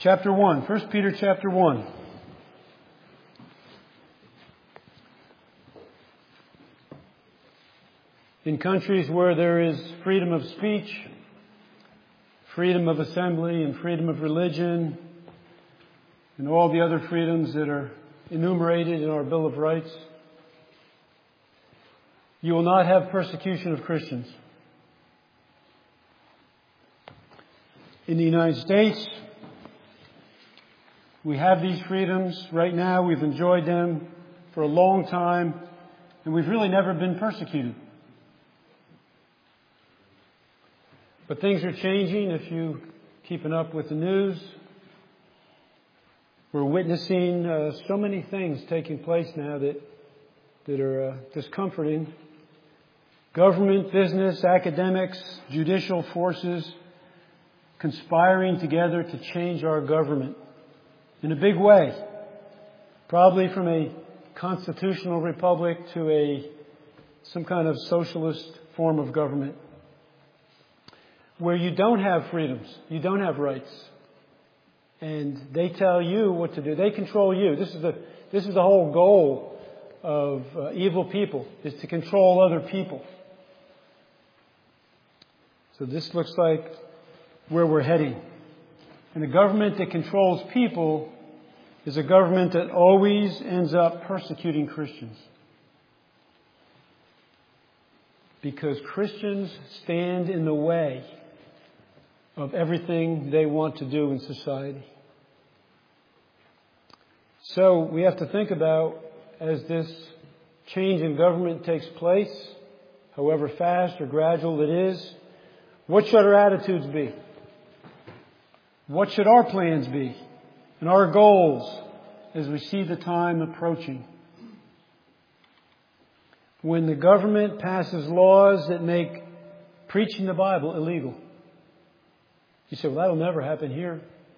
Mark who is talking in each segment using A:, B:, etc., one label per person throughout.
A: Chapter 1, 1 Peter chapter 1. In countries where there is freedom of speech, freedom of assembly, and freedom of religion, and all the other freedoms that are enumerated in our Bill of Rights, you will not have persecution of Christians. In the United States, we have these freedoms. Right now, we've enjoyed them for a long time, and we've really never been persecuted. But things are changing if you're keeping up with the news. We're witnessing so many things taking place now that are discomforting. Government, business, academics, judicial forces conspiring together to change our government in a big way. Probably from a constitutional republic to some kind of socialist form of government, where you don't have freedoms, you don't have rights, and they tell you what to do. They control you. This is the whole goal of evil people, is to control other people. So this looks like where we're heading. And a government that controls people is a government that always ends up persecuting Christians. Because Christians stand in the way of everything they want to do in society. So we have to think about, as this change in government takes place, however fast or gradual it is, what should our attitudes be? What should our plans be and our goals as we see the time approaching? When the government passes laws that make preaching the Bible illegal. You say, well, that'll never happen here.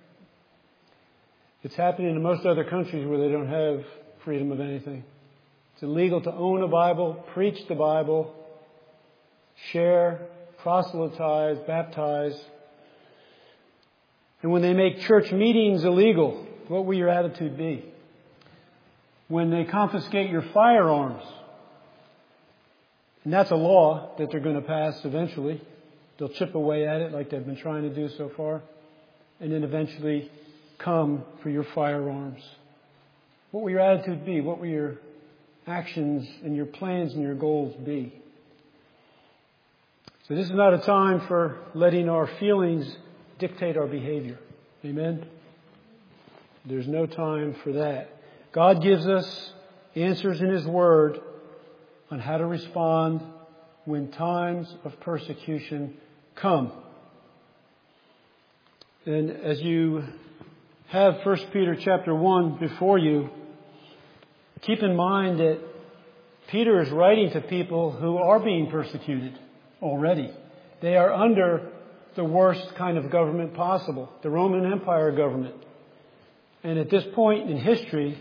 A: It's happening in most other countries where they don't have freedom of anything. It's illegal to own a Bible, preach the Bible, share, proselytize, baptize. And when they make church meetings illegal, what will your attitude be? When they confiscate your firearms, and that's a law that they're going to pass eventually. They'll chip away at it like they've been trying to do so far, and then eventually come for your firearms. What will your attitude be? What will your actions and your plans and your goals be? So this is not a time for letting our feelings dictate our behavior. Amen? There's no time for that. God gives us answers in His Word on how to respond when times of persecution come. And as you have 1 Peter chapter 1 before you, keep in mind that Peter is writing to people who are being persecuted already. They are under the worst kind of government possible, the Roman Empire government. And at this point in history,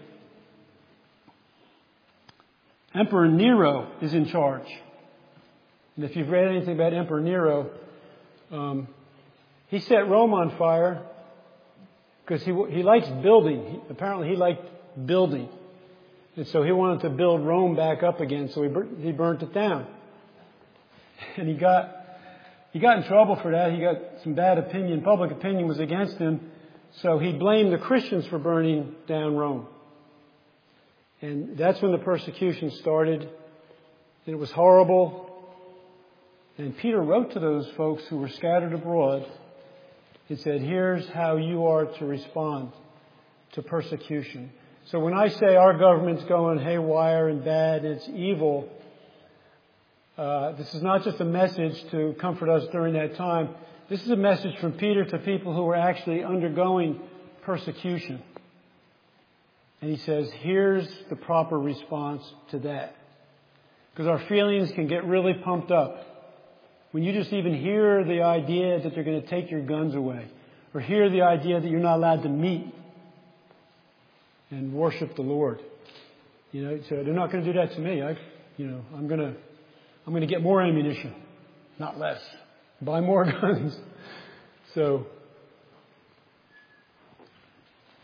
A: Emperor Nero is in charge. And if you've read anything about Emperor Nero, he set Rome on fire because he likes building. Apparently he liked building. And so he wanted to build Rome back up again, so he burnt it down. And he got in trouble for that. He got some bad opinion. Public opinion was against him. So he blamed the Christians for burning down Rome. And that's when the persecution started. And it was horrible. And Peter wrote to those folks who were scattered abroad. He said, here's how you are to respond to persecution. So when I say our government's going haywire and bad, it's evil, this is not just a message to comfort us during that time. This is a message from Peter to people who were actually undergoing persecution. And he says, here's the proper response to that. Because our feelings can get really pumped up. When you just even hear the idea that they're going to take your guns away, or hear the idea that you're not allowed to meet and worship the Lord. So they're not going to do that to me. I'm going to get more ammunition, not less. Buy more guns. So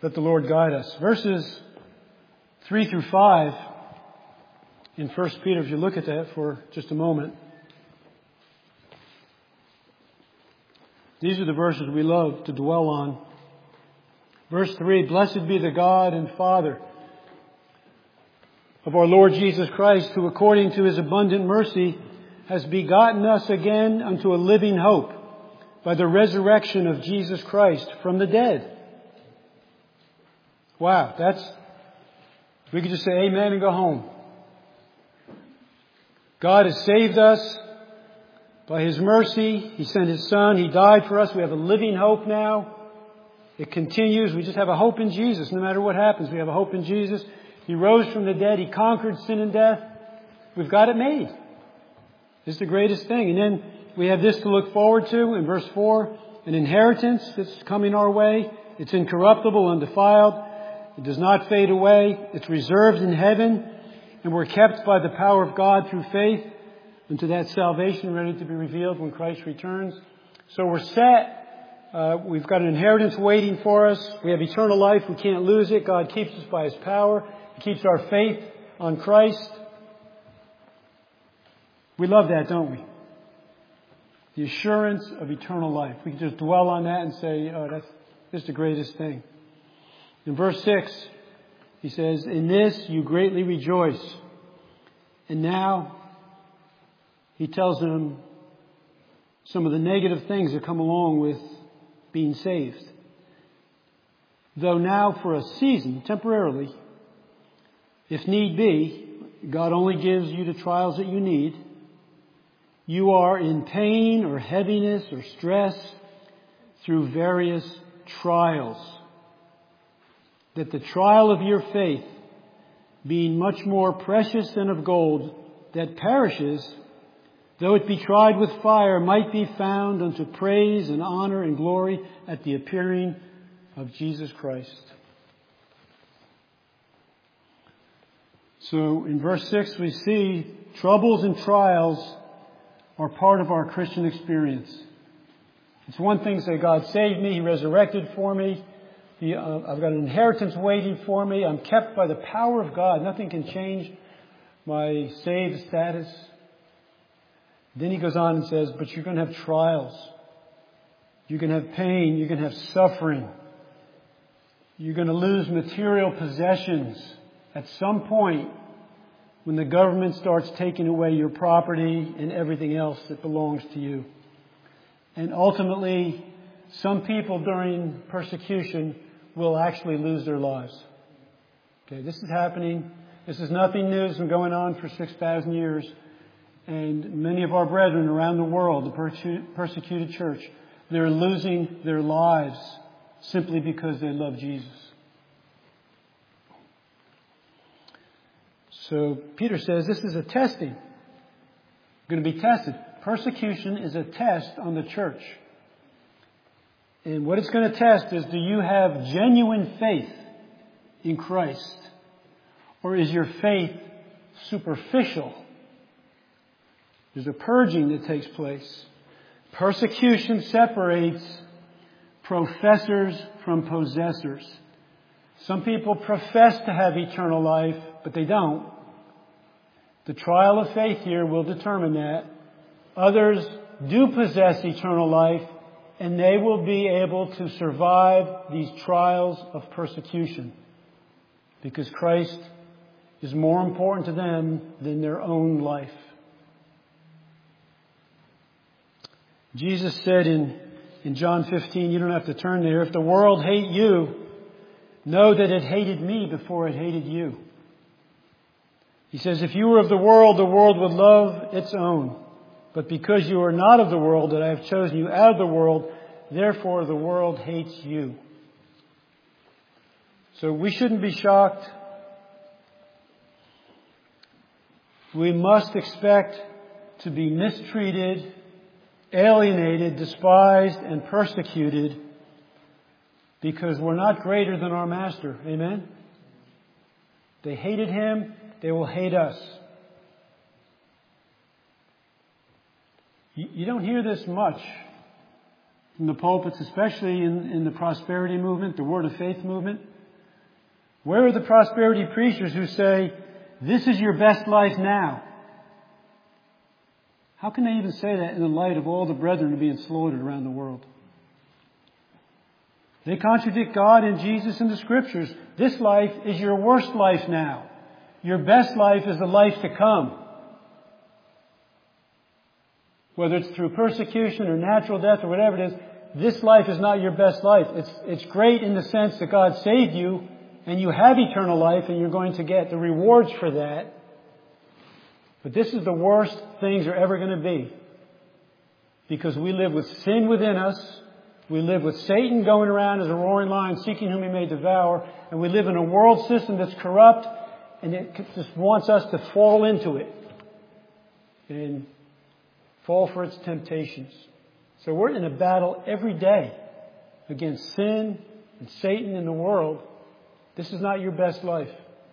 A: Let the Lord guide us. Verses 3 through 5 in 1 Peter, if you look at that for just a moment. These are the verses we love to dwell on. Verse 3, Blessed be the God and Father of our Lord Jesus Christ, who according to His abundant mercy has begotten us again unto a living hope by the resurrection of Jesus Christ from the dead. Wow, we could just say amen and go home. God has saved us by His mercy. He sent His Son. He died for us. We have a living hope now. It continues. We just have a hope in Jesus. No matter what happens, we have a hope in Jesus. He rose from the dead. He conquered sin and death. We've got it made. This is the greatest thing. And then we have this to look forward to in verse 4. An inheritance that's coming our way. It's incorruptible, undefiled. It does not fade away. It's reserved in heaven. And we're kept by the power of God through faith unto that salvation ready to be revealed when Christ returns. So we're set. We've got an inheritance waiting for us. We have eternal life. We can't lose it. God keeps us by His power. He keeps our faith on Christ. We love that, don't we? The assurance of eternal life. We can just dwell on that and say, oh, that's just the greatest thing. In verse 6, he says, In this you greatly rejoice. And now he tells them some of the negative things that come along with being saved. Though now for a season, temporarily, if need be, God only gives you the trials that you need. You are in pain or heaviness or stress through various trials. That the trial of your faith, being much more precious than of gold that perishes, though it be tried with fire, might be found unto praise and honor and glory at the appearing of Jesus Christ. So in verse 6 we see troubles and trials are part of our Christian experience. It's one thing to say, God saved me, He resurrected for me, I've got an inheritance waiting for me, I'm kept by the power of God, nothing can change my saved status. Then he goes on and says, but you're going to have trials. You're going to have pain. You're going to have suffering. You're going to lose material possessions at some point when the government starts taking away your property and everything else that belongs to you. And ultimately, some people during persecution will actually lose their lives. Okay, this is happening. This is nothing new. It's been going on for 6,000 years. And many of our brethren around the world, the persecuted church, they're losing their lives simply because they love Jesus. So Peter says this is a testing. You're going to be tested. Persecution is a test on the church. And what it's going to test is, do you have genuine faith in Christ? Or is your faith superficial? There's a purging that takes place. Persecution separates professors from possessors. Some people profess to have eternal life, but they don't. The trial of faith here will determine that. Others do possess eternal life, and they will be able to survive these trials of persecution because Christ is more important to them than their own life. Jesus said in John 15, you don't have to turn there, if the world hate you, know that it hated me before it hated you. He says, if you were of the world would love its own. But because you are not of the world, that I have chosen you out of the world, therefore the world hates you. So we shouldn't be shocked. We must expect to be mistreated, alienated, despised, and persecuted because we're not greater than our Master. Amen? They hated Him. They will hate us. You don't hear this much from the pulpits, especially in the prosperity movement, the Word of Faith movement. Where are the prosperity preachers who say, this is your best life now? How can they even say that in the light of all the brethren being slaughtered around the world? They contradict God and Jesus in the Scriptures. This life is your worst life now. Your best life is the life to come. Whether it's through persecution or natural death or whatever it is, this life is not your best life. It's great in the sense that God saved you and you have eternal life and you're going to get the rewards for that. But this is the worst things are ever going to be. Because we live with sin within us. We live with Satan going around as a roaring lion seeking whom he may devour. And we live in a world system that's corrupt and it just wants us to fall into it. And fall for its temptations. So we're in a battle every day against sin and Satan in the world. This is not your best life.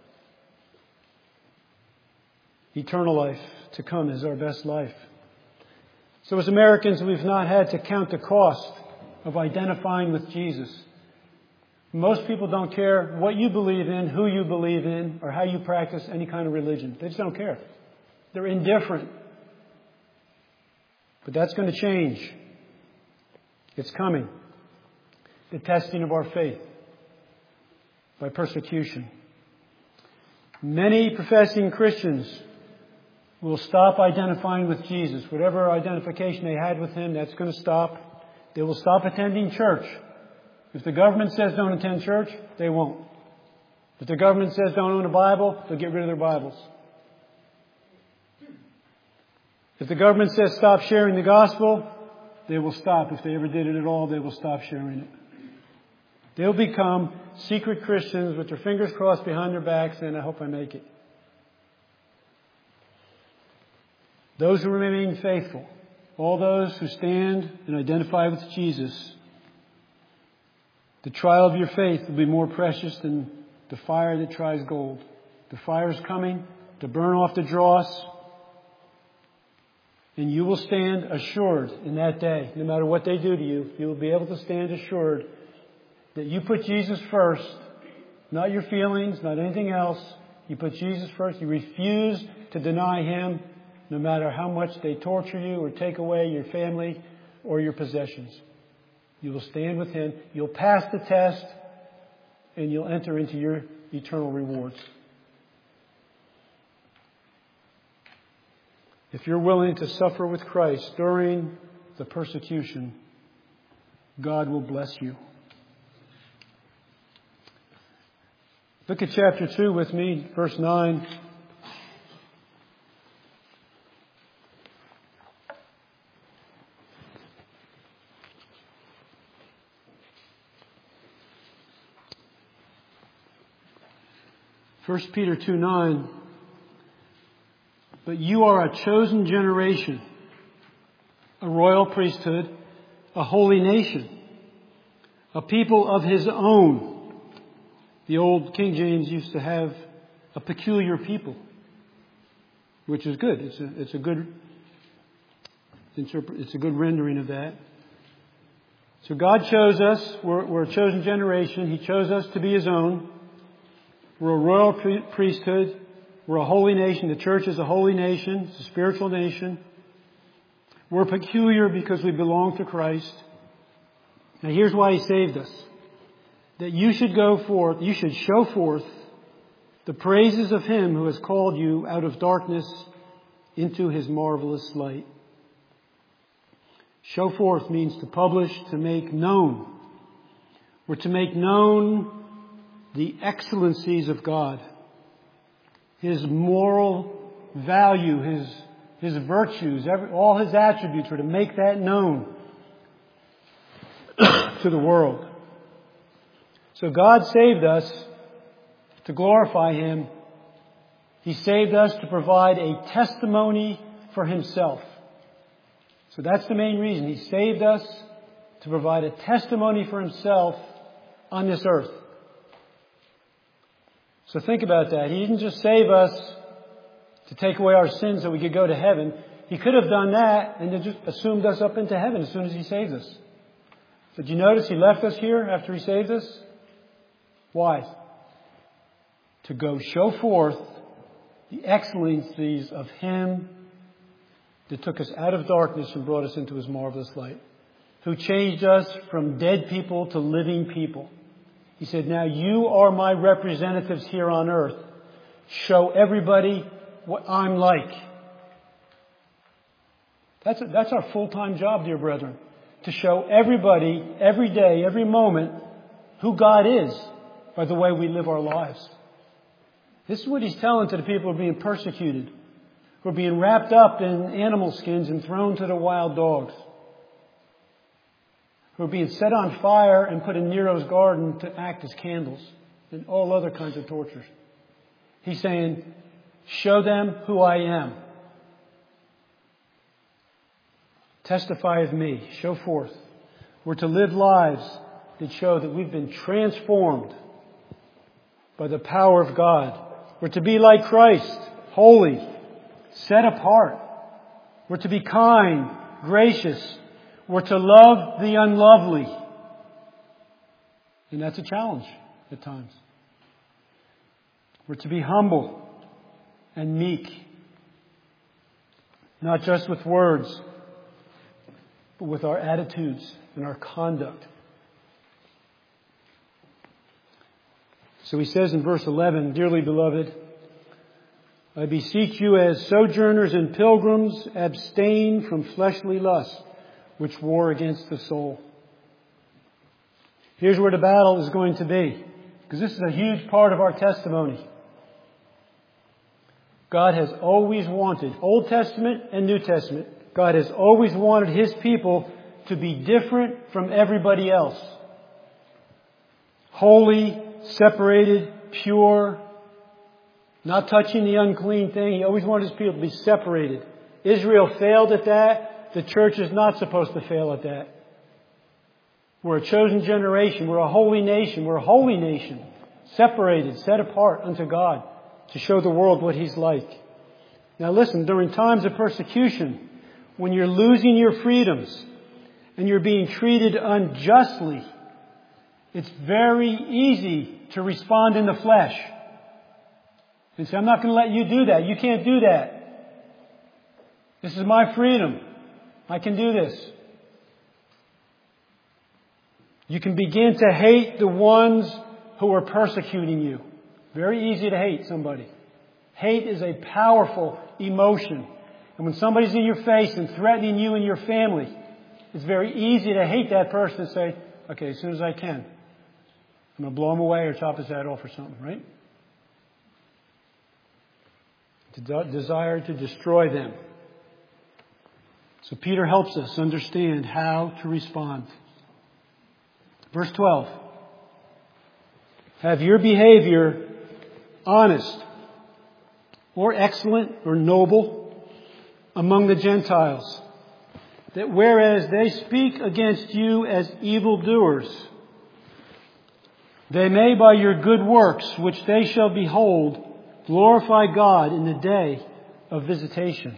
A: Eternal life to come is our best life. So as Americans, we've not had to count the cost of identifying with Jesus. Most people don't care what you believe in, who you believe in, or how you practice any kind of religion. They just don't care. They're indifferent. But that's going to change. It's coming. The testing of our faith by persecution. Many professing Christians will stop identifying with Jesus. Whatever identification they had with Him, that's going to stop. They will stop attending church. If the government says don't attend church, they won't. If the government says don't own a Bible, they'll get rid of their Bibles. If the government says stop sharing the gospel, they will stop. If they ever did it at all, they will stop sharing it. They'll become secret Christians with their fingers crossed behind their backs, and I hope I make it. Those who remain faithful, all those who stand and identify with Jesus, the trial of your faith will be more precious than the fire that tries gold. The fire is coming to burn off the dross, and you will stand assured in that day. No matter what they do to you, you will be able to stand assured that you put Jesus first, not your feelings, not anything else. You put Jesus first. You refuse to deny Him, no matter how much they torture you or take away your family or your possessions. You will stand with Him. You'll pass the test, and you'll enter into your eternal rewards. If you're willing to suffer with Christ during the persecution, God will bless you. Look at chapter 2 with me, verse 9. First Peter 2:9. But you are a chosen generation, a royal priesthood, a holy nation, a people of His own. The old King James used to have a peculiar people, which is good. It's a good rendering of that. So God chose us. We're a chosen generation. He chose us to be His own. We're a royal priesthood. We're a holy nation. The church is a holy nation. It's a spiritual nation. We're peculiar because we belong to Christ. Now here's why He saved us. That you should go forth, you should show forth the praises of Him who has called you out of darkness into His marvelous light. Show forth means to publish, to make known. Or to make known the excellencies of God. His moral value, His virtues, all His attributes, were to make that known to the world. So God saved us to glorify Him. He saved us to provide a testimony for Himself. So that's the main reason. He saved us to provide a testimony for Himself on this earth. So think about that. He didn't just save us to take away our sins so we could go to heaven. He could have done that and then just assumed us up into heaven as soon as He saved us. Did you notice He left us here after He saved us? Why? To go show forth the excellencies of Him that took us out of darkness and brought us into His marvelous light. Who changed us from dead people to living people. He said, now you are my representatives here on earth. Show everybody what I'm like. That's our full-time job, dear brethren. To show everybody, every day, every moment, who God is by the way we live our lives. This is what He's telling to the people who are being persecuted, who are being wrapped up in animal skins and thrown to the wild dogs, who are being set on fire and put in Nero's garden to act as candles, and all other kinds of tortures. He's saying, show them who I am. Testify of me. Show forth. We're to live lives that show that we've been transformed by the power of God. We're to be like Christ, holy, set apart. We're to be kind, gracious. We're to love the unlovely. And that's a challenge at times. We're to be humble and meek. Not just with words, but with our attitudes and our conduct. So he says in verse 11, dearly beloved, I beseech you as sojourners and pilgrims, abstain from fleshly lusts, which war against the soul. Here's where the battle is going to be, because this is a huge part of our testimony. God has always wanted, Old Testament and New Testament, God has always wanted His people to be different from everybody else. Holy, separated, pure, not touching the unclean thing. He always wanted His people to be separated. Israel failed at that. The church is not supposed to fail at that. We're a chosen generation. We're a holy nation. We're a holy nation. Separated, set apart unto God to show the world what He's like. Now listen, during times of persecution, when you're losing your freedoms and you're being treated unjustly, it's very easy to respond in the flesh. And say, I'm not going to let you do that. You can't do that. This is my freedom. I can do this. You can begin to hate the ones who are persecuting you. Very easy to hate somebody. Hate is a powerful emotion. And when somebody's in your face and threatening you and your family, it's very easy to hate that person and say, okay, as soon as I can, I'm going to blow him away or chop his head off or something, right? To desire to destroy them. So Peter helps us understand how to respond. Verse 12. Have your behavior honest or excellent or noble among the Gentiles, that whereas they speak against you as evildoers, they may by your good works, which they shall behold, glorify God in the day of visitation.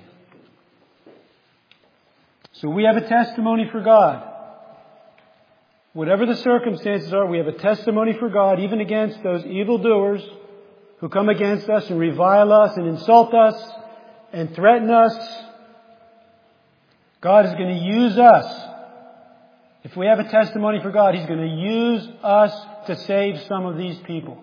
A: So we have a testimony for God. Whatever the circumstances are, we have a testimony for God, even against those evildoers who come against us and revile us and insult us and threaten us. God is going to use us. If we have a testimony for God, He's going to use us to save some of these people.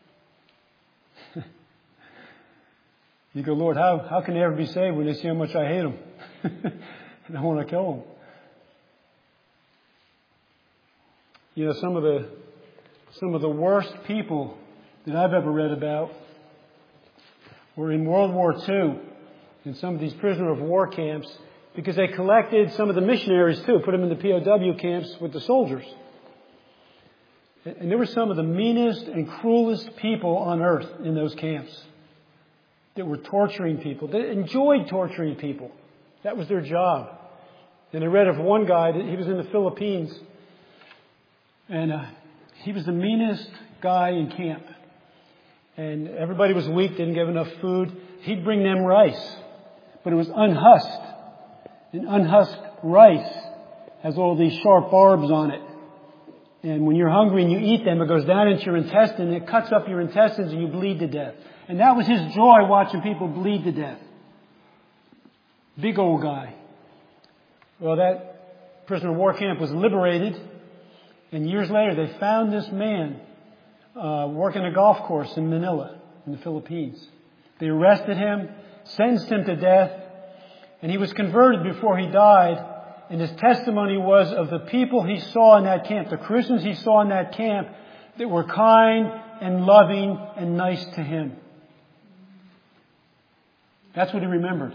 A: You go, Lord, how can they ever be saved when they see how much I hate them? And I want to kill them. You know, some of the worst people that I've ever read about were in World War II in some of these prisoner of war camps, because they collected some of the missionaries too, put them in the POW camps with the soldiers. And there were some of the meanest and cruelest people on earth in those camps that were torturing people, that enjoyed torturing people. That was their job. And I read of one guy that he was in the Philippines, and he was the meanest guy in camp. And everybody was weak, didn't give enough food. He'd bring them rice, but it was unhusked. And unhusked rice has all these sharp barbs on it. And when you're hungry and you eat them, it goes down into your intestine and it cuts up your intestines and you bleed to death. And that was his joy, watching people bleed to death. Big old guy. Well, that prisoner of war camp was liberated. And years later, they found this man working a golf course in Manila, in the Philippines. They arrested him, sentenced him to death, and he was converted before he died. And his testimony was of the people he saw in that camp, the Christians he saw in that camp, that were kind and loving and nice to him. That's what he remembered.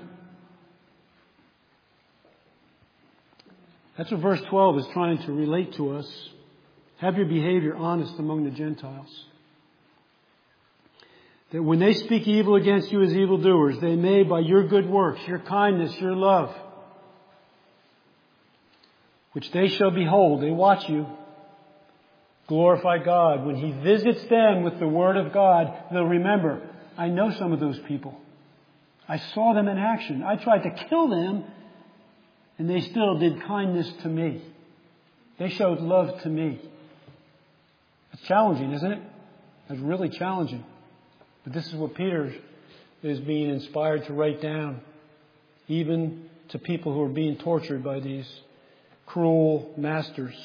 A: That's what verse 12 is trying to relate to us. Have your behavior honest among the Gentiles. That when they speak evil against you as evildoers, they may, by your good works, your kindness, your love, which they shall behold, they watch you, glorify God. When He visits them with the Word of God, they'll remember, I know some of those people. I saw them in action. I tried to kill them, and they still did kindness to me. They showed love to me. It's challenging, isn't it? It's really challenging. But this is what Peter is being inspired to write down, even to people who are being tortured by these cruel masters.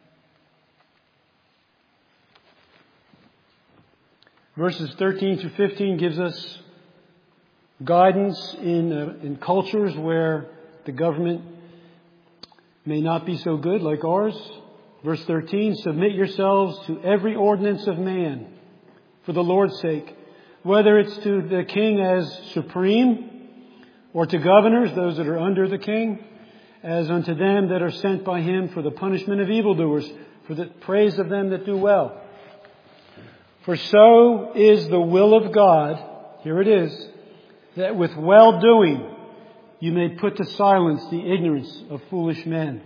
A: Verses 13 through 15 gives us guidance in cultures where the government may not be so good like ours. Verse 13, submit yourselves to every ordinance of man for the Lord's sake, whether it's to the king as supreme or to governors, those that are under the king, as unto them that are sent by him for the punishment of evildoers, for the praise of them that do well. For so is the will of God, here it is, that with well-doing you may put to silence the ignorance of foolish men.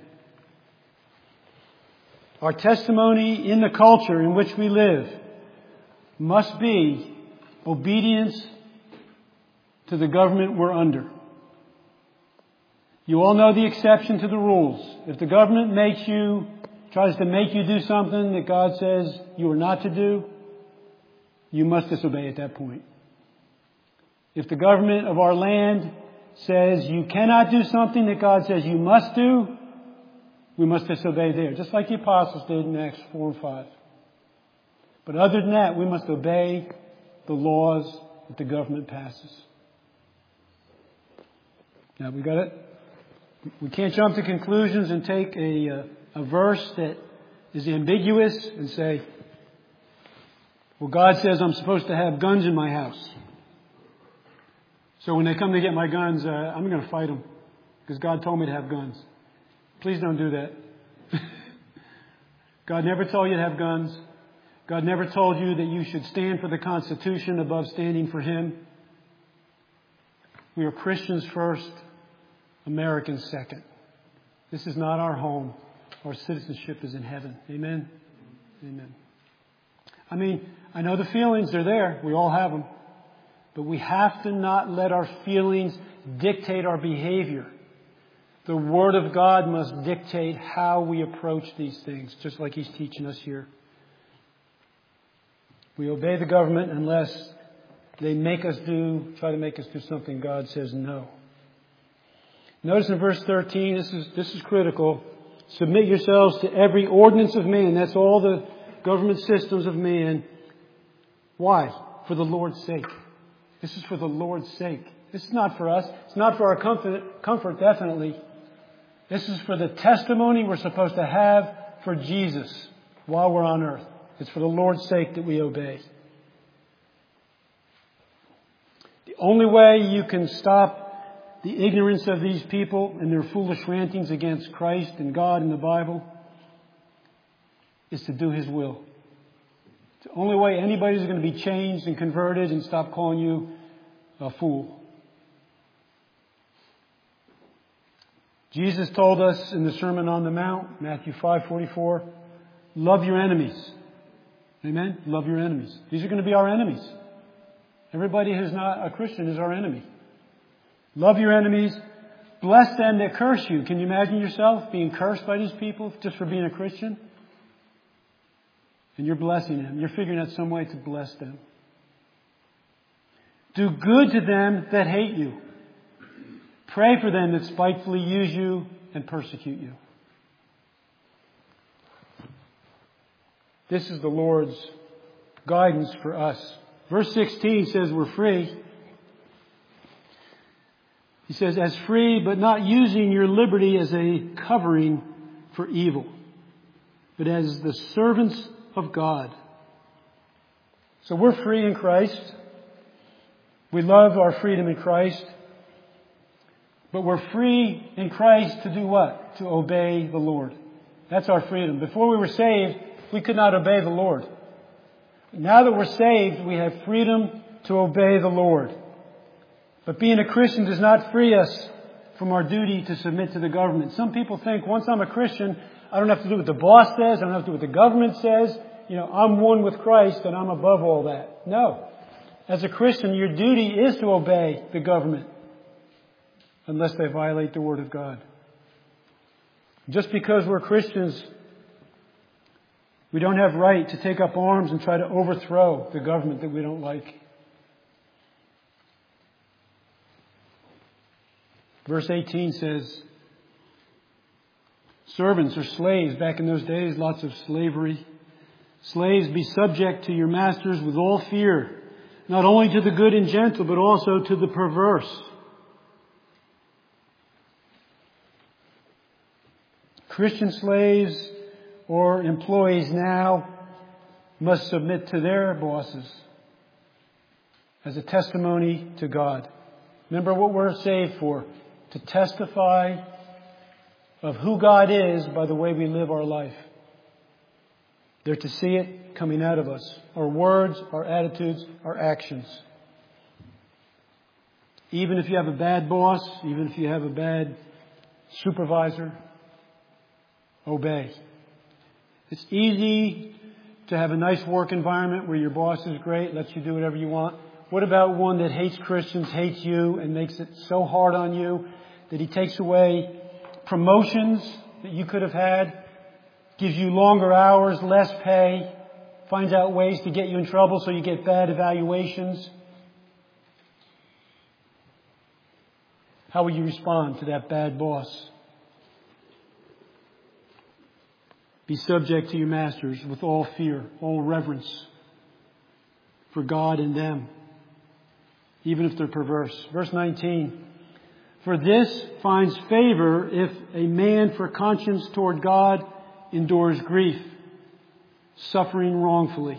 A: Our testimony in the culture in which we live must be obedience to the government we're under. You all know the exception to the rules. If the government tries to make you do something that God says you are not to do, you must disobey at that point. If the government of our land says you cannot do something that God says you must do, we must disobey there, just like the apostles did in Acts 4 and 5. But other than that, we must obey the laws that the government passes. Now, we got it? We can't jump to conclusions and take a verse that is ambiguous and say, well, God says I'm supposed to have guns in my house. So when they come to get my guns, I'm going to fight them because God told me to have guns. Please don't do that. God never told you to have guns. God never told you that you should stand for the Constitution above standing for Him. We are Christians first, Americans second. This is not our home. Our citizenship is in heaven. Amen? Amen. I mean, I know the feelings are there. We all have them. But we have to not let our feelings dictate our behavior. The Word of God must dictate how we approach these things, just like He's teaching us here. We obey the government unless they try to make us do something God says no. Notice in verse 13, this is critical. Submit yourselves to every ordinance of man. That's all the government systems of man. Why? For the Lord's sake. This is for the Lord's sake. This is not for us. It's not for our comfort, definitely. This is for the testimony we're supposed to have for Jesus while we're on earth. It's for the Lord's sake that we obey. The only way you can stop the ignorance of these people and their foolish rantings against Christ and God and the Bible is to do His will. It's the only way anybody's going to be changed and converted and stop calling you a fool. Jesus told us in the Sermon on the Mount, Matthew 5:44, love your enemies. Amen? Love your enemies. These are going to be our enemies. Everybody who's not a Christian is our enemy. Love your enemies. Bless them that curse you. Can you imagine yourself being cursed by these people just for being a Christian? And you're blessing them. You're figuring out some way to bless them. Do good to them that hate you. Pray for them that spitefully use you and persecute you. This is the Lord's guidance for us. Verse 16 says we're free. He says, as free, but not using your liberty as a covering for evil, but as the servants of God. So we're free in Christ. We love our freedom in Christ. But we're free in Christ to do what? To obey the Lord. That's our freedom. Before we were saved, we could not obey the Lord. Now that we're saved, we have freedom to obey the Lord. But being a Christian does not free us from our duty to submit to the government. Some people think once I'm a Christian, I don't have to do what the boss says. I don't have to do what the government says. I'm one with Christ and I'm above all that. No. As a Christian, your duty is to obey the government unless they violate the Word of God. Just because we're Christians, we don't have right to take up arms and try to overthrow the government that we don't like. Verse 18 says, servants or slaves, back in those days, lots of slavery. Slaves, be subject to your masters with all fear, not only to the good and gentle, but also to the perverse. Christian slaves or employees now must submit to their bosses as a testimony to God. Remember what we're saved for. To testify of who God is by the way we live our life. They're to see it coming out of us. Our words, our attitudes, our actions. Even if you have a bad boss, even if you have a bad supervisor, obey. It's easy to have a nice work environment where your boss is great, lets you do whatever you want. What about one that hates Christians, hates you, and makes it so hard on you that he takes away promotions that you could have had, gives you longer hours, less pay, finds out ways to get you in trouble so you get bad evaluations? How will you respond to that bad boss? Be subject to your masters with all fear, all reverence for God and them, even if they're perverse. Verse 19. For this finds favor if a man for conscience toward God endures grief, suffering wrongfully.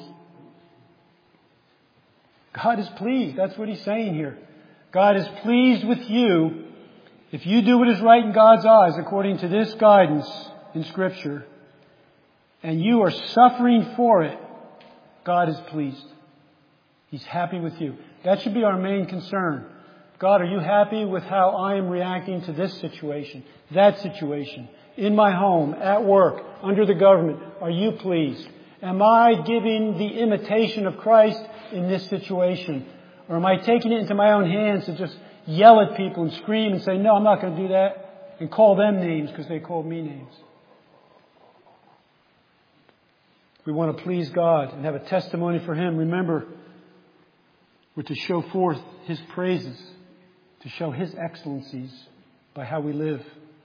A: God is pleased. That's what he's saying here. God is pleased with you if you do what is right in God's eyes according to this guidance in Scripture, and you are suffering for it. God is pleased. He's happy with you. That should be our main concern. God, are you happy with how I am reacting to this situation, that situation, in my home, at work, under the government? Are you pleased? Am I giving the imitation of Christ in this situation? Or am I taking it into my own hands to just yell at people and scream and say, no, I'm not going to do that, and call them names because they called me names? We want to please God and have a testimony for Him. Remember, we're to show forth His praises, to show His excellencies by how we live.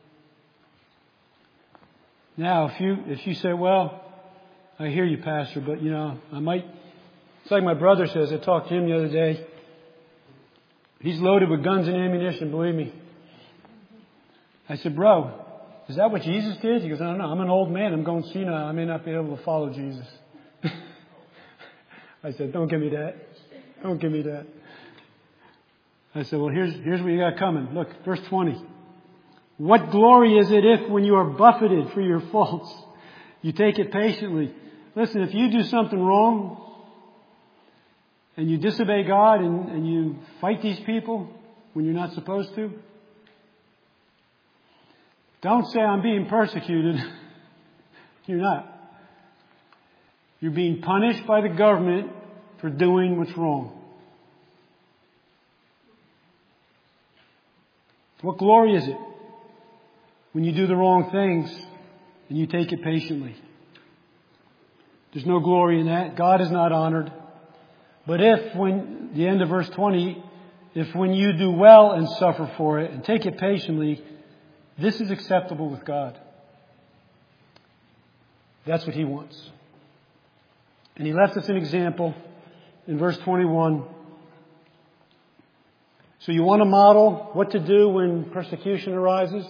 A: Now, if you say, well, I hear you, Pastor, but I might. It's like my brother says. I talked to him the other day. He's loaded with guns and ammunition, believe me. I said, bro, is that what Jesus did? He goes, no, I'm an old man. I'm going senile. I may not be able to follow Jesus. I said, don't give me that. Don't give me that. I said, well, here's what you got coming. Look, verse 20. What glory is it if, when you are buffeted for your faults, you take it patiently? Listen, if you do something wrong and you disobey God and you fight these people when you're not supposed to, don't say, I'm being persecuted. You're not. You're being punished by the government for doing what's wrong. What glory is it when you do the wrong things and you take it patiently? There's no glory in that. God is not honored. But if, when, the end of verse 20, if when you do well and suffer for it and take it patiently, this is acceptable with God. That's what He wants. And He left us an example in verse 21. So you want to model what to do when persecution arises?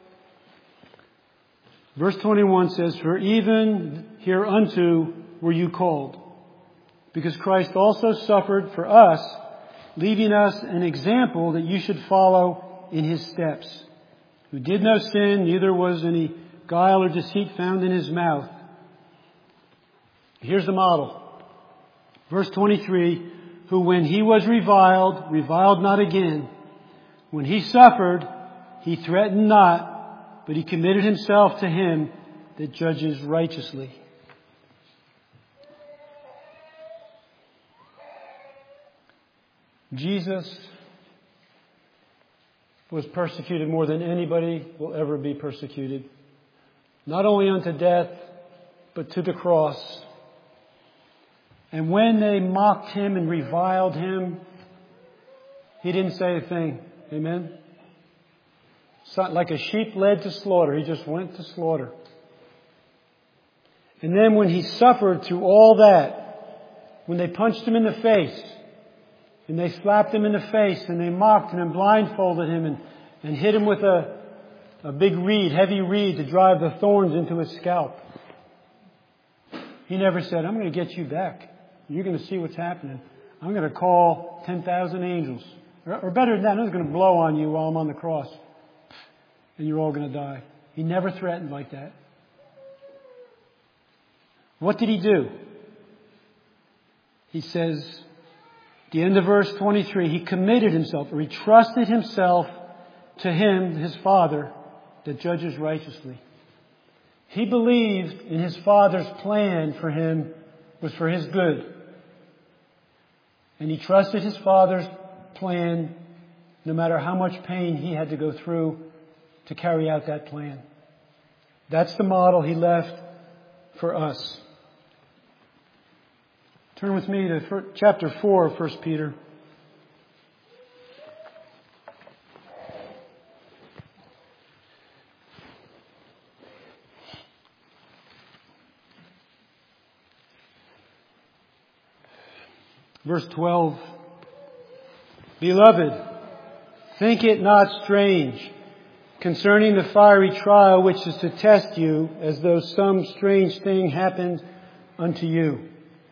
A: Verse 21 says, "For even hereunto were you called, because Christ also suffered for us, leaving us an example that you should follow in His steps, who did no sin, neither was any guile or deceit found in His mouth." Here's the model. Verse 23, "Who when He was reviled, reviled not again. When He suffered, He threatened not, but He committed Himself to Him that judges righteously." Jesus was persecuted more than anybody will ever be persecuted. Not only unto death, but to the cross. And when they mocked Him and reviled Him, He didn't say a thing. Amen? So, like a sheep led to slaughter, He just went to slaughter. And then when He suffered through all that, when they punched Him in the face, and they slapped Him in the face, and they mocked Him and blindfolded Him and hit Him with a big reed, heavy reed, to drive the thorns into His scalp, He never said, "I'm going to get you back. You're going to see what's happening. I'm going to call 10,000 angels. Or better than that, I'm just going to blow on you while I'm on the cross. And you're all going to die." He never threatened like that. What did He do? He says, at the end of verse 23, He committed Himself, or He trusted Himself to Him, His Father, that judges righteously. He believed in His Father's plan for Him was for His good. And He trusted His Father's plan no matter how much pain He had to go through to carry out that plan. That's the model He left for us. Turn with me to chapter 4 of 1 Peter. Verse 12. "Beloved, think it not strange concerning the fiery trial which is to test you, as though some strange thing happened unto you."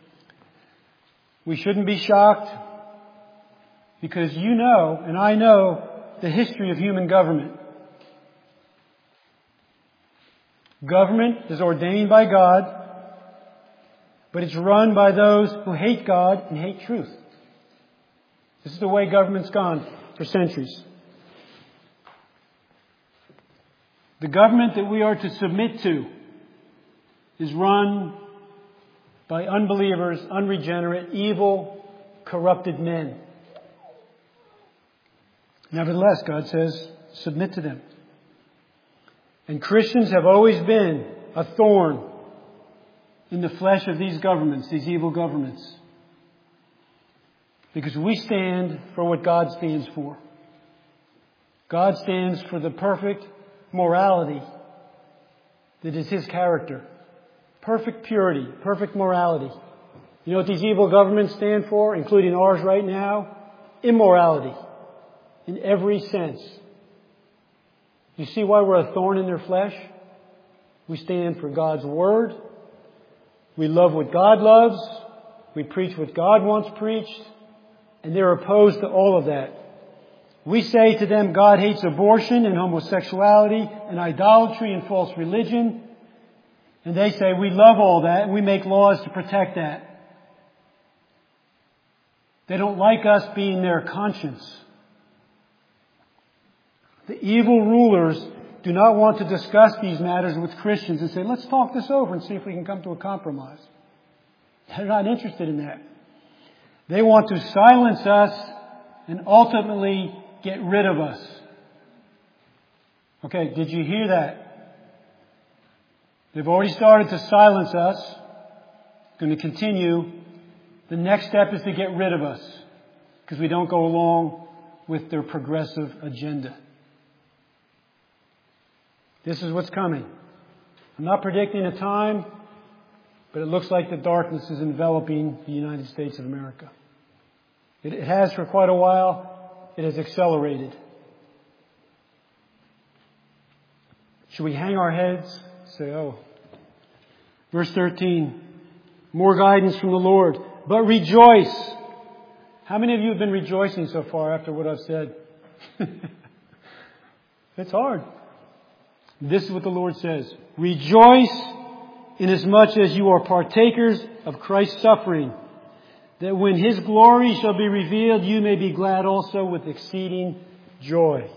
A: We shouldn't be shocked, because you know, and I know, the history of human government. Government is ordained by God, but it's run by those who hate God and hate truth. This is the way government's gone for centuries. The government that we are to submit to is run by unbelievers, unregenerate, evil, corrupted men. Nevertheless, God says, submit to them. And Christians have always been a thorn in the flesh of these governments, these evil governments. Because we stand for what God stands for. God stands for the perfect morality that is His character. Perfect purity, perfect morality. You know what these evil governments stand for, including ours right now? Immorality. In every sense. You see why we're a thorn in their flesh? We stand for God's Word. We love what God loves. We preach what God wants preached. And they're opposed to all of that. We say to them, God hates abortion and homosexuality and idolatry and false religion. And they say, we love all that and we make laws to protect that. They don't like us being their conscience. The evil rulers do not want to discuss these matters with Christians and say, let's talk this over and see if we can come to a compromise. They're not interested in that. They want to silence us and ultimately get rid of us. Okay, did you hear that? They've already started to silence us. going to continue. The next step is to get rid of us because we don't go along with their progressive agenda. This is what's coming. I'm not predicting a time, but it looks like the darkness is enveloping the United States of America. It has for quite a while. It has accelerated. Should we hang our heads? Say, oh. Verse 13. More guidance from the Lord. But rejoice. How many of you have been rejoicing so far after what I've said? It's hard. This is what the Lord says. Rejoice inasmuch as you are partakers of Christ's suffering, that when His glory shall be revealed, you may be glad also with exceeding joy.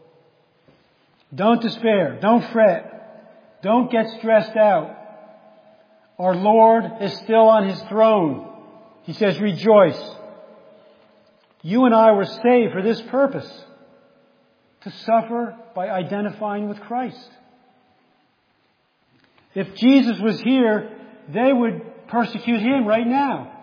A: Don't despair. Don't fret. Don't get stressed out. Our Lord is still on His throne. He says, rejoice. You and I were saved for this purpose. To suffer by identifying with Christ. If Jesus was here, they would persecute Him right now.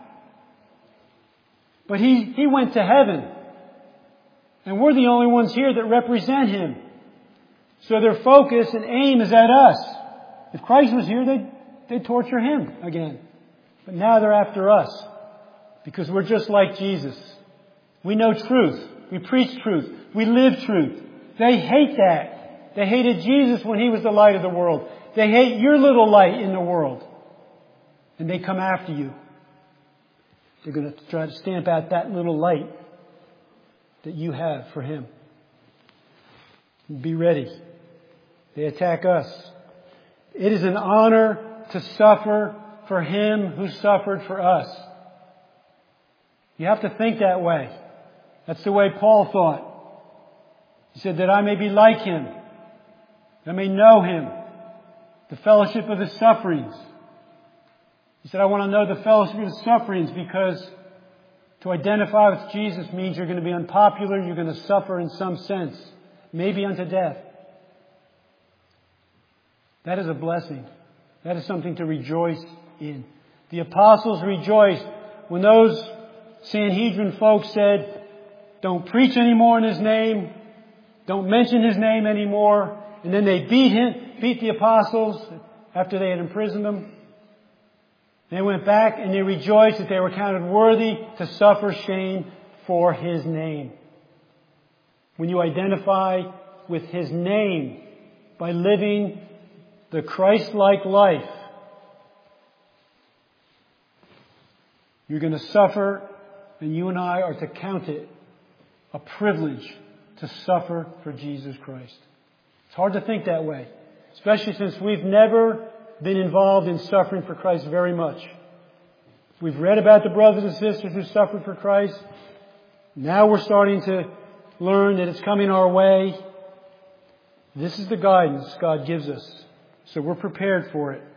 A: But He went to heaven. And we're the only ones here that represent Him. So their focus and aim is at us. If Christ was here, they'd torture Him again. But now they're after us. Because we're just like Jesus. We know truth. We preach truth. We live truth. They hate that. They hated Jesus when He was the light of the world. They hate your little light in the world. And they come after you. They're going to try to stamp out that little light that you have for Him. Be ready. They attack us. It is an honor to suffer for Him who suffered for us. You have to think that way. That's the way Paul thought. He said that I may be like Him. That I may know Him. The fellowship of His sufferings. He said I want to know the fellowship of His sufferings because to identify with Jesus means you're going to be unpopular. You're going to suffer in some sense. Maybe unto death. That is a blessing. That is something to rejoice in. The apostles rejoiced when those Sanhedrin folks said, don't preach anymore in His name. Don't mention His name anymore. And then they beat the apostles after they had imprisoned them. They went back and they rejoiced that they were counted worthy to suffer shame for His name. When you identify with His name by living the Christ-like life, you're going to suffer, and you and I are to count it a privilege to suffer for Jesus Christ. It's hard to think that way, especially since we've never been involved in suffering for Christ very much. We've read about the brothers and sisters who suffered for Christ. Now we're starting to learn that it's coming our way. This is the guidance God gives us, so we're prepared for it.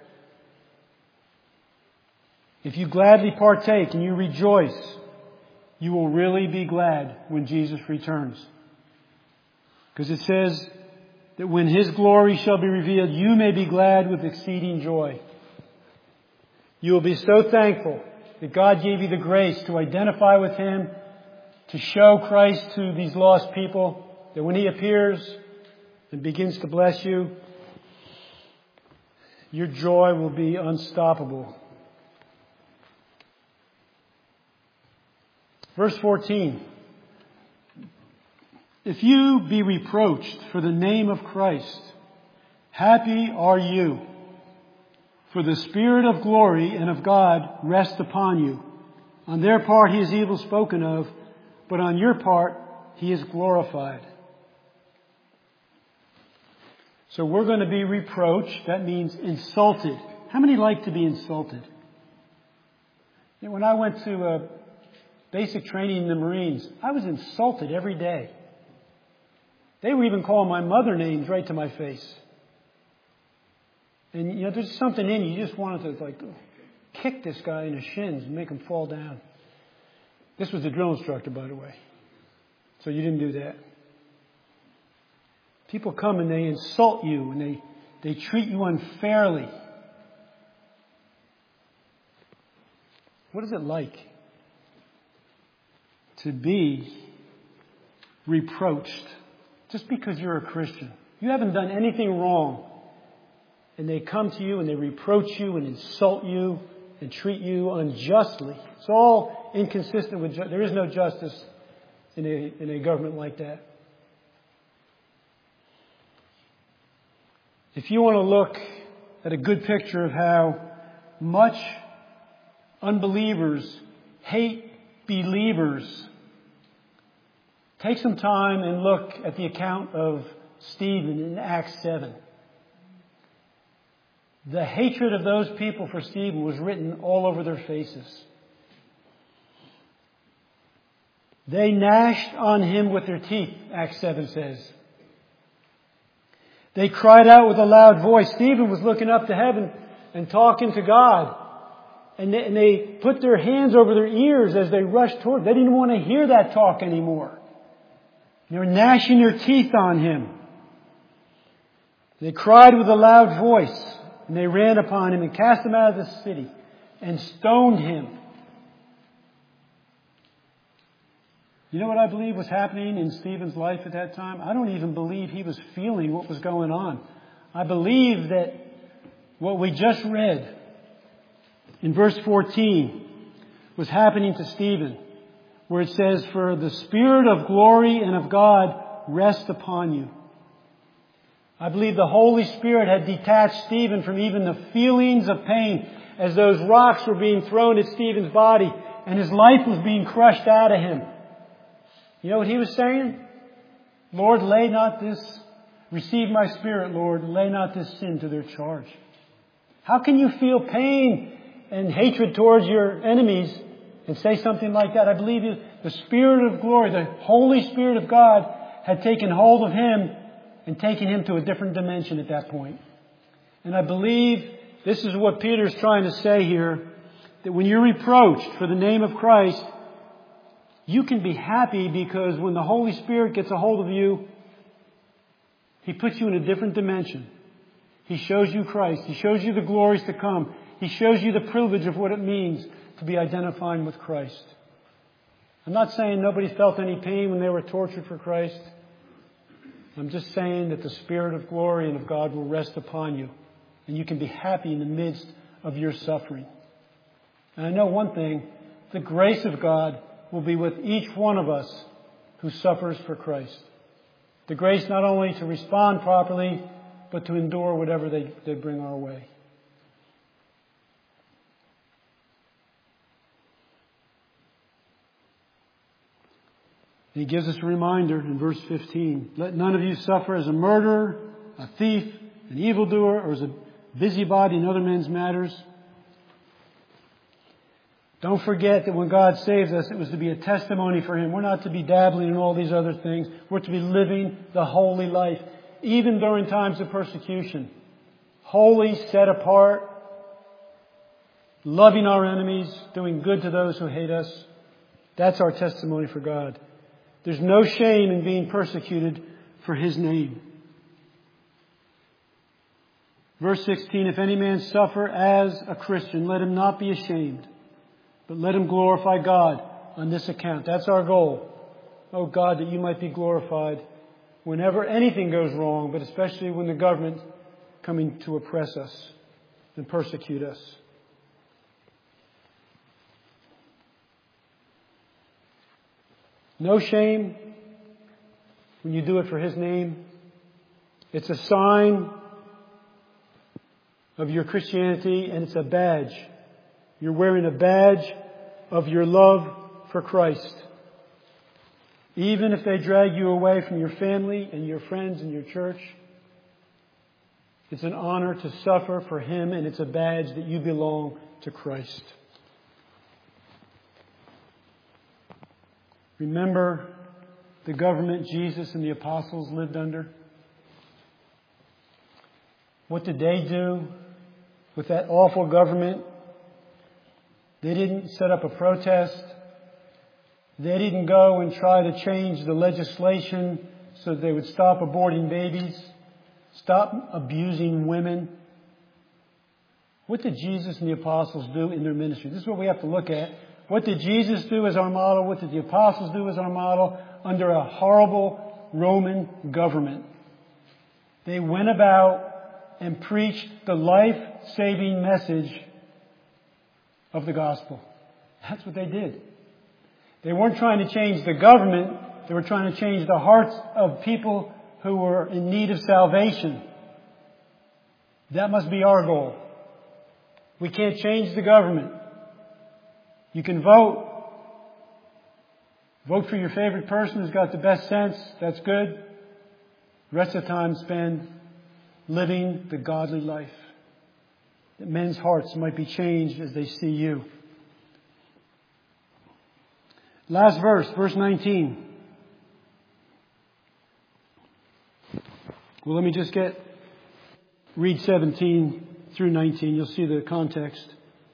A: If you gladly partake and you rejoice, you will really be glad when Jesus returns. Because it says that when His glory shall be revealed, you may be glad with exceeding joy. You will be so thankful that God gave you the grace to identify with Him, to show Christ to these lost people, that when He appears and begins to bless you, your joy will be unstoppable. Verse 14. If you be reproached for the name of Christ, happy are you, for the Spirit of glory and of God rests upon you. On their part He is evil spoken of, but on your part He is glorified. So we're going to be reproached. That means insulted. How many like to be insulted? When I went to basic training in the Marines, I was insulted every day. They were even calling my mother names right to my face. And there's something in you. You just wanted to kick this guy in the shins and make him fall down. This was the drill instructor, by the way. So you didn't do that. People come and they insult you and they treat you unfairly. What is it like to be reproached just because you're a Christian? You haven't done anything wrong. And they come to you and they reproach you and insult you and treat you unjustly. It's all inconsistent with justice. There is no justice in a government like that. If you want to look at a good picture of how much unbelievers hate believers, take some time and look at the account of Stephen in Acts 7. The hatred of those people for Stephen was written all over their faces. They gnashed on him with their teeth, Acts 7 says. They cried out with a loud voice. Stephen was looking up to heaven and talking to God. And they put their hands over their ears as they rushed toward. They didn't want to hear that talk anymore. They were gnashing their teeth on him. They cried with a loud voice. And they ran upon him and cast him out of the city and stoned him. You know what I believe was happening in Stephen's life at that time? I don't even believe he was feeling what was going on. I believe that what we just read in verse 14 was happening to Stephen, where it says, "For the Spirit of glory and of God rest upon you." I believe the Holy Spirit had detached Stephen from even the feelings of pain as those rocks were being thrown at Stephen's body and his life was being crushed out of him. You know what he was saying? "Lord, lay not this, receive my spirit, Lord, lay not this sin to their charge." How can you feel pain and hatred towards your enemies and say something like that? I believe the Spirit of glory, the Holy Spirit of God had taken hold of him and taking him to a different dimension at that point. And I believe this is what Peter's trying to say here, that when you're reproached for the name of Christ, you can be happy because when the Holy Spirit gets a hold of you, He puts you in a different dimension. He shows you Christ. He shows you the glories to come. He shows you the privilege of what it means to be identifying with Christ. I'm not saying nobody felt any pain when they were tortured for Christ. I'm just saying that the Spirit of glory and of God will rest upon you. And you can be happy in the midst of your suffering. And I know one thing. The grace of God will be with each one of us who suffers for Christ. The grace not only to respond properly, but to endure whatever they bring our way. He gives us a reminder in verse 15. "Let none of you suffer as a murderer, a thief, an evildoer, or as a busybody in other men's matters." Don't forget that when God saved us, it was to be a testimony for Him. We're not to be dabbling in all these other things. We're to be living the holy life, even during times of persecution. Holy, set apart, loving our enemies, doing good to those who hate us. That's our testimony for God. There's no shame in being persecuted for His name. Verse 16, "If any man suffer as a Christian, let him not be ashamed, but let him glorify God on this account." That's our goal. Oh God, that you might be glorified whenever anything goes wrong, but especially when the government coming to oppress us and persecute us. No shame when you do it for His name. It's a sign of your Christianity, and it's a badge. You're wearing a badge of your love for Christ. Even if they drag you away from your family and your friends and your church, it's an honor to suffer for Him, and it's a badge that you belong to Christ. Remember the government Jesus and the apostles lived under? What did they do with that awful government? They didn't set up a protest. They didn't go and try to change the legislation so that they would stop aborting babies, stop abusing women. What did Jesus and the apostles do in their ministry? This is what we have to look at. What did Jesus do as our model? What did the apostles do as our model under a horrible Roman government? They went about and preached the life-saving message of the gospel. That's what they did. They weren't trying to change the government. They were trying to change the hearts of people who were in need of salvation. That must be our goal. We can't change the government. You can vote. Vote for your favorite person who's got the best sense. That's good. The rest of the time spend living the godly life. That men's hearts might be changed as they see you. Last verse, verse 19. Well, let me just read 17 through 19. You'll see the context.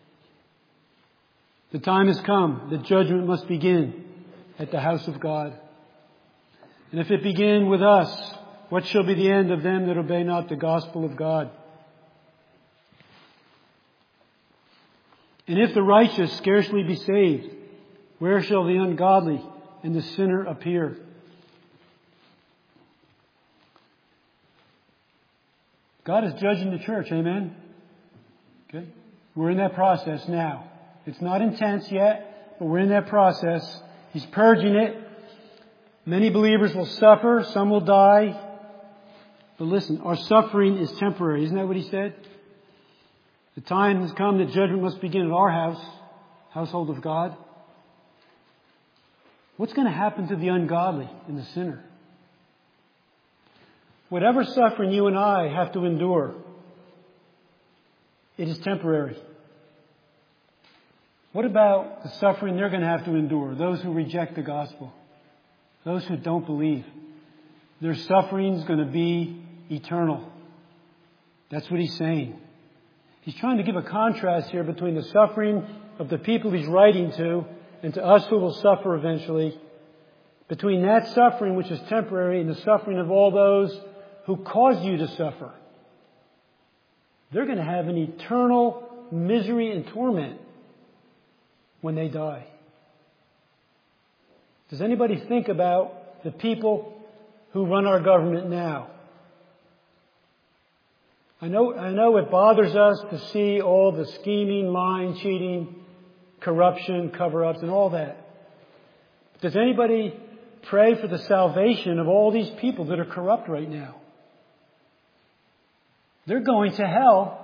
A: The time has come that judgment must begin at the house of God. And if it begin with us, what shall be the end of them that obey not the gospel of God? And if the righteous scarcely be saved, where shall the ungodly and the sinner appear? God is judging the church, amen? Okay? We're in that process now. It's not intense yet, but we're in that process. He's purging it. Many believers will suffer, some will die. But listen, our suffering is temporary. Isn't that what he said? The time has come that judgment must begin at our house, household of God. What's going to happen to the ungodly and the sinner? Whatever suffering you and I have to endure, it is temporary. What about the suffering they're going to have to endure? Those who reject the gospel. Those who don't believe. Their suffering is going to be eternal. That's what he's saying. He's trying to give a contrast here between the suffering of the people he's writing to and to us who will suffer eventually. Between that suffering, which is temporary, and the suffering of all those who cause you to suffer. They're going to have an eternal misery and torment when they die. Does anybody think about the people who run our government now? I know it bothers us to see all the scheming, lying, cheating, corruption, cover-ups, and all that. Does anybody pray for the salvation of all these people that are corrupt right now? They're going to hell,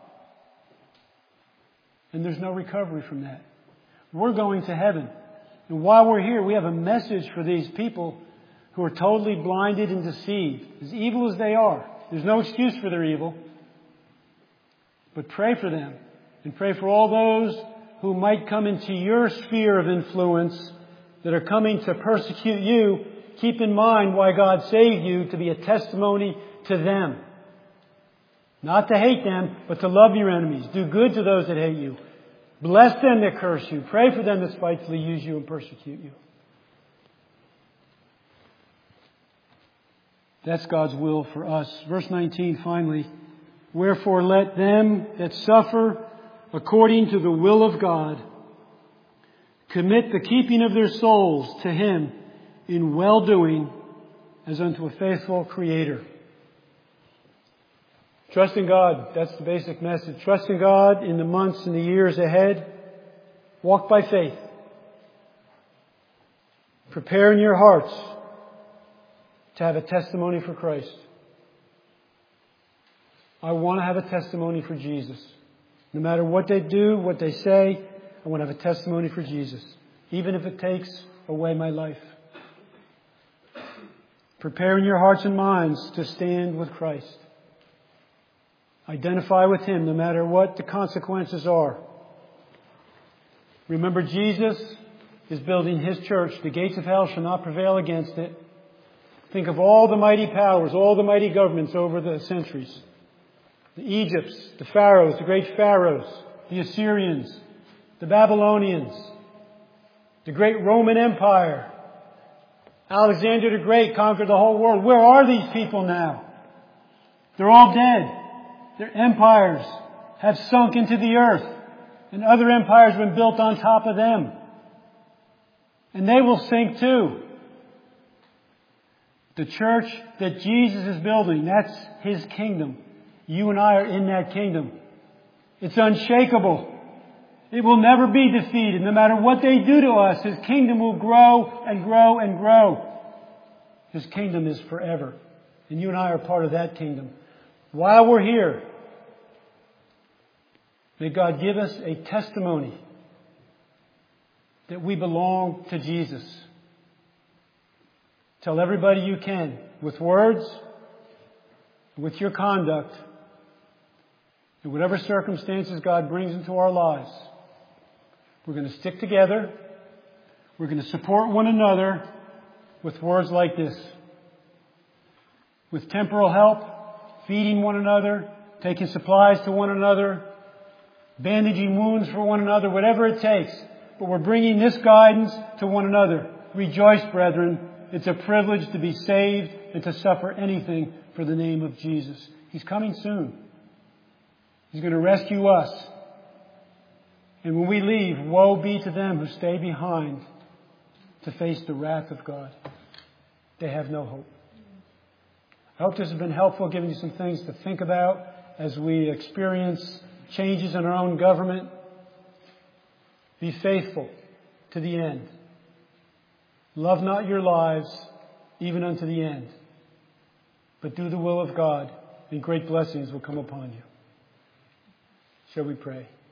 A: and there's no recovery from that. We're going to heaven. And while we're here, we have a message for these people who are totally blinded and deceived. As evil as they are. There's no excuse for their evil. But pray for them. And pray for all those who might come into your sphere of influence that are coming to persecute you. Keep in mind why God saved you, to be a testimony to them. Not to hate them, but to love your enemies. Do good to those that hate you. Bless them that curse you. Pray for them that spitefully use you and persecute you. That's God's will for us. Verse 19, finally. Wherefore let them that suffer according to the will of God commit the keeping of their souls to Him in well-doing as unto a faithful Creator. Trust in God. That's the basic message. Trust in God in the months and the years ahead. Walk by faith. Prepare in your hearts to have a testimony for Christ. I want to have a testimony for Jesus. No matter what they do, what they say, I want to have a testimony for Jesus. Even if it takes away my life. Prepare in your hearts and minds to stand with Christ. Identify with Him no matter what the consequences are. Remember, Jesus is building His church. The gates of hell shall not prevail against it. Think of all the mighty powers, all the mighty governments over the centuries. The Egypts, the Pharaohs, the great Pharaohs, the Assyrians, the Babylonians, the great Roman Empire. Alexander the Great conquered the whole world. Where are these people now? They're all dead. Their empires have sunk into the earth, and other empires have been built on top of them. And they will sink too. The church that Jesus is building, that's His kingdom. You and I are in that kingdom. It's unshakable. It will never be defeated. No matter what they do to us, His kingdom will grow and grow and grow. His kingdom is forever. And you and I are part of that kingdom. While we're here, may God give us a testimony that we belong to Jesus. Tell everybody you can, with words, with your conduct, in whatever circumstances God brings into our lives. We're going to stick together. We're going to support one another with words like this. With temporal help, feeding one another, taking supplies to one another, bandaging wounds for one another, whatever it takes. But we're bringing this guidance to one another. Rejoice, brethren. It's a privilege to be saved and to suffer anything for the name of Jesus. He's coming soon. He's going to rescue us. And when we leave, woe be to them who stay behind to face the wrath of God. They have no hope. I hope this has been helpful, giving you some things to think about as we experience changes in our own government. Be faithful to the end. Love not your lives, even unto the end. But do the will of God, and great blessings will come upon you. Shall we pray?